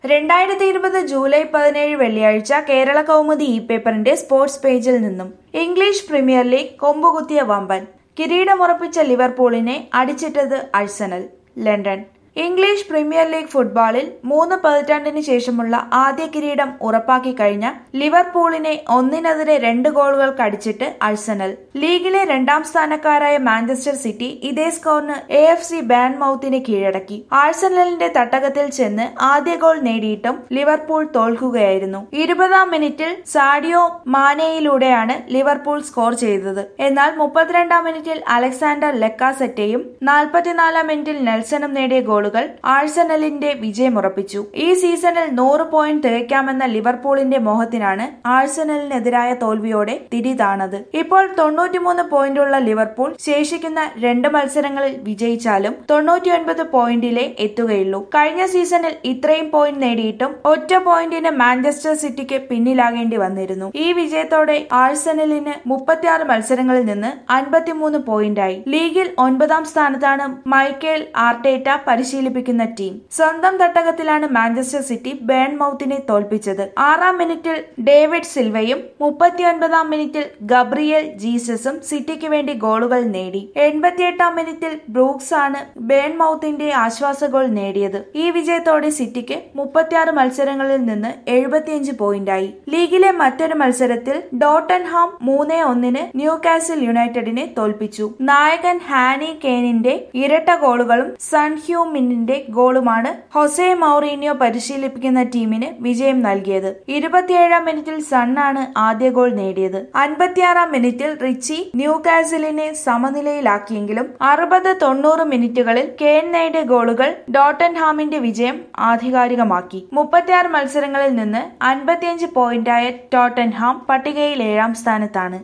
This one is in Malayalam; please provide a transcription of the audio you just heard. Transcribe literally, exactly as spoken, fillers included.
രണ്ടായിരത്തി ഇരുപത് ജൂലൈ പതിനേഴ് വെള്ളിയാഴ്ച കേരള കൗമുദി ഇ പേപ്പറിന്റെ സ്പോർട്സ് പേജിൽ നിന്നും ഇംഗ്ലീഷ് പ്രീമിയർ ലീഗ് കൊമ്പുകുത്തിയ വമ്പൻ കിരീടമുറപ്പിച്ച ലിവർപൂളിനെ അടിച്ചിട്ടത് Arsenal. London. English Premier League ഫുട്ബോളിൽ മൂന്ന് പതിറ്റാണ്ടിന് ശേഷമുള്ള ആദ്യ കിരീടം ഉറപ്പാക്കി കഴിഞ്ഞ ലിവർപൂളിനെ ഒന്നിനെതിരെ രണ്ട് ഗോളുകൾക്ക് അടിച്ചിട്ട് അഴ്സണൽ. ലീഗിലെ രണ്ടാം സ്ഥാനക്കാരായ മാഞ്ചസ്റ്റർ സിറ്റി ഇതേ സ്കോറിന് എ എഫ് സി ബേൺമൌത്തിനെ കീഴടക്കി. ആഴ്സണലിന്റെ തട്ടകത്തിൽ ചെന്ന് ആദ്യ ഗോൾ നേടിയിട്ടും ലിവർപൂൾ തോൽക്കുകയായിരുന്നു. ഇരുപതാം മിനിറ്റിൽ സാഡിയോ മാനെയിലൂടെയാണ് ലിവർപൂൾ സ്കോർ ചെയ്തത്. എന്നാൽ മുപ്പത്തിരണ്ടാം മിനിറ്റിൽ അലക്സാണ്ടർ ലെക്കാസെറ്റയും നാൽപ്പത്തിനാലാം മിനിറ്റിൽ നെൽസണും നേടിയ ഗോൾ ഗോളുകൾ ആഴ്സണലിന്റെ വിജയമുറപ്പിച്ചു. ഈ സീസണിൽ നൂറ് പോയിന്റ് തികയ്ക്കാമെന്ന ലിവർപൂളിന്റെ മോഹത്തിനാണ് ആഴ്സണലിനെതിരായ തോൽവിയോടെ തിരി താണത്. ഇപ്പോൾ തൊണ്ണൂറ്റിമൂന്ന് പോയിന്റുള്ള ലിവർപൂൾ ശേഷിക്കുന്ന രണ്ട് മത്സരങ്ങളിൽ വിജയിച്ചാലും തൊണ്ണൂറ്റിയൊൻപത് പോയിന്റിലേ എത്തുകയുള്ളൂ. കഴിഞ്ഞ സീസണിൽ ഇത്രയും പോയിന്റ് നേടിയിട്ടും ഒറ്റ പോയിന്റിന് മാഞ്ചസ്റ്റർ സിറ്റിക്ക് പിന്നിലാകേണ്ടി വന്നിരുന്നു. ഈ വിജയത്തോടെ ആഴ്സണലിന് മുപ്പത്തിയാറ് മത്സരങ്ങളിൽ നിന്ന് അൻപത്തിമൂന്ന് പോയിന്റായി. ലീഗിൽ ഒൻപതാം സ്ഥാനത്താണ് മൈക്കേൽ ആർട്ടേറ്റ പരിശീലിപ്പിക്കുന്ന ടീം. സ്വന്തം തട്ടകത്തിലാണ് മാഞ്ചസ്റ്റർ സിറ്റി ബേൺമൌത്തിനെ തോൽപ്പിച്ചത്. ആറാം മിനിറ്റിൽ ഡേവിഡ് സിൽവയും മുപ്പത്തിയൊൻപതാം മിനിറ്റിൽ ഗബ്രിയേൽ ജീസസും സിറ്റിക്ക് വേണ്ടി ഗോളുകൾ നേടി. എൺപത്തിയെട്ടാം മിനിറ്റിൽ ബ്രൂക്സ് ആണ് ബേൺമൌത്തിന്റെ ആശ്വാസ ഗോൾ നേടിയത്. ഈ വിജയത്തോടെ സിറ്റിക്ക് മുപ്പത്തിയാറ് മത്സരങ്ങളിൽ നിന്ന് എഴുപത്തിയഞ്ച് പോയിന്റായി. ലീഗിലെ മറ്റൊരു മത്സരത്തിൽ ടോട്ടൻഹാം മൂന്നേ ഒന്നിന് ന്യൂകാസിൽ യുണൈറ്റഡിനെ തോൽപ്പിച്ചു. നായകൻ ഹാരി കെയ്നിന്റെ ഇരട്ട ഗോളുകളും സൺ ഹ്യൂം മിന്നിന്റെ ഗോളുമാണ് ഹൊസെ മൗറീനിയോ പരിശീലിപ്പിക്കുന്ന ടീമിന് വിജയം നൽകിയത്. ഇരുപത്തിയേഴാം മിനിറ്റിൽ സണ്ണാണ് ആദ്യ ഗോൾ നേടിയത്. അൻപത്തിയാറാം മിനിറ്റിൽ റിച്ചി ന്യൂകാസിലിനെ സമനിലയിലാക്കിയെങ്കിലും അറുപത് തൊണ്ണൂറ് മിനിറ്റുകളിൽ കെയ്ൻ നേടിയ ഗോളുകൾ ടോട്ടൻഹാമിന്റെ വിജയം ആധികാരികമാക്കി. മുപ്പത്തിയാറ് മത്സരങ്ങളിൽ നിന്ന് അൻപത്തിയഞ്ച് പോയിന്റായ ടോട്ടൻഹാം പട്ടികയിൽ ഏഴാം സ്ഥാനത്താണ്.